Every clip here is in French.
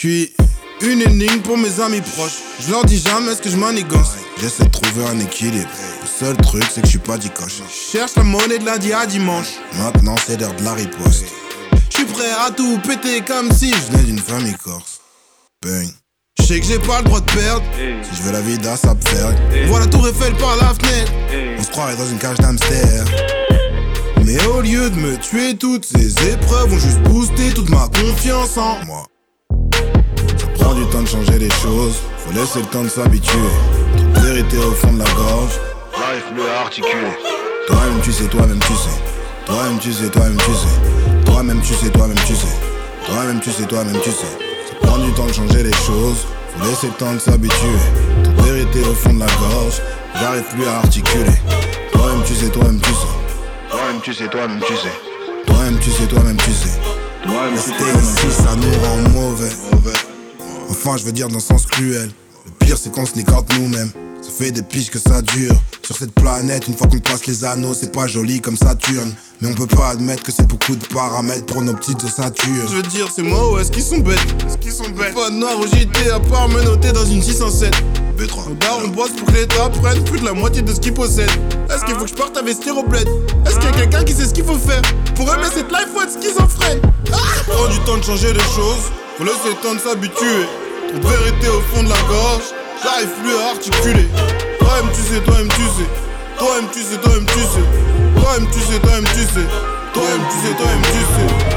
suis une énigme pour mes amis proches. Je leur dis jamais ce que je manigance. J'essaie de trouver un équilibre. Le seul truc c'est que je suis pas d'Icoche. Je cherche la monnaie de lundi à dimanche. Maintenant c'est l'heure de la riposte. Je suis prêt à tout péter comme si je venais d'une famille corse. Bang. Je sais que j'ai pas le droit de perdre. Si je veux la vie ça peut faire. On voit la tour Eiffel par la fenêtre. On se croirait dans une cage d'hamster. Mais au lieu de me tuer, toutes ces épreuves vont juste booster toute ma confiance en moi. Ça prend du temps de changer les choses, faut laisser le temps de s'habituer. Toute vérité au fond de la gorge, j'arrive plus à articuler. Toi-même tu sais, toi-même tu sais. Toi-même tu sais, toi-même tu sais. Toi-même tu sais, toi-même tu sais. Toi-même tu sais, toi-même tu sais. Ça prend du temps de changer les choses, faut laisser le temps de s'habituer. Toute vérité au fond de la gorge, j'arrive plus à articuler. Toi-même tu sais, toi-même tu sais. Toi-même tu sais, toi-même tu sais. Toi-même tu sais, toi-même tu sais. Rester ici ça nous rend mauvais. Enfin je veux dire dans le sens cruel. Le pire c'est qu'on se négante nous-mêmes. Ça fait des piges que ça dure. Sur cette planète une fois qu'on passe les anneaux. C'est pas joli comme Saturne. Mais on peut pas admettre que c'est beaucoup de paramètres pour nos petites ossatures. Je veux dire c'est moi ou est-ce qu'ils sont bêtes? Pas de noir au JT à part me noter dans une 607 B3. Nos darons bossent pour que l'État prenne plus de la moitié de ce qu'il possède. Est-ce qu'il faut que je parte investir au bled? Est-ce qu'il y a quelqu'un qui sait ce qu'il faut faire? Pour aimer cette life faut être schizophrène. Ça prend du temps de changer les choses. Faut laisser le temps de s'habituer. Toute vérité au fond de la gorge, j'arrive plus à articuler. Toi-même tu sais, toi-même tu sais. Toi-même tu sais, toi-même tu sais. Toi-même tu sais, toi-même tu sais. Toi-même tu sais, toi-même tu sais.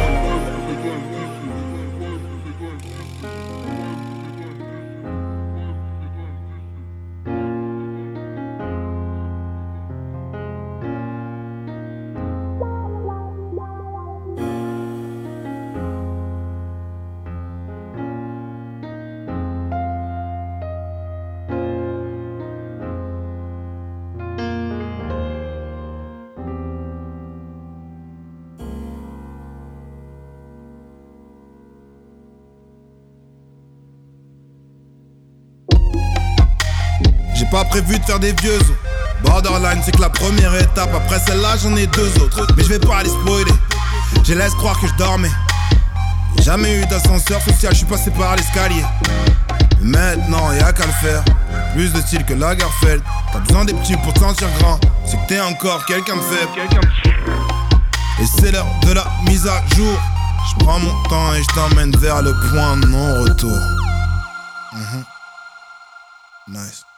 J'ai pas prévu de faire des vieux os. Borderline c'est que la première étape. Après celle-là j'en ai deux autres. Mais je vais pas les spoiler. Je laisse croire que je dormais. Jamais eu d'ascenseur social, je suis passé par l'escalier. Mais maintenant y'a qu'à le faire. Plus de style que Lagerfeld. T'as besoin des petits pour te sentir grand. C'est que t'es encore quelqu'un de faible. Et c'est l'heure de la mise à jour. Je prends mon temps et je t'emmène vers le point de non-retour. Nice.